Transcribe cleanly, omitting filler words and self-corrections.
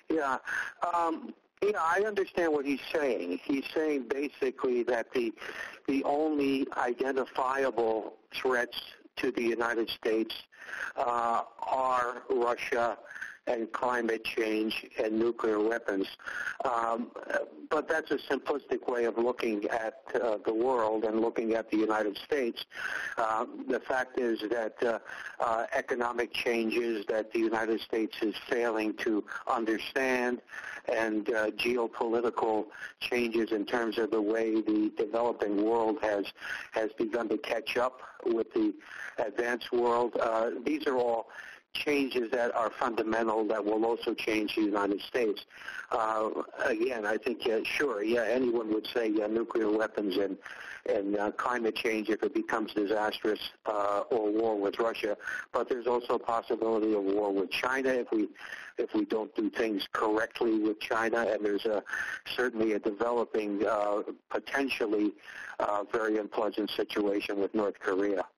Yeah. Yeah, I understand what he's saying. He's saying basically that the only identifiable threats to the United States are Russia and climate change and nuclear weapons. But that's a simplistic way of looking at the world and looking at the United States. The fact is that economic changes that the United States is failing to understand, and geopolitical changes in terms of the way the developing world has begun to catch up with the advanced world. These are all changes that are fundamental that will also change the United States. Again, I think, anyone would say nuclear weapons and climate change if it becomes disastrous, or war with Russia. But there's also a possibility of war with China if we don't do things correctly with China, and there's certainly a developing, potentially very unpleasant situation with North Korea.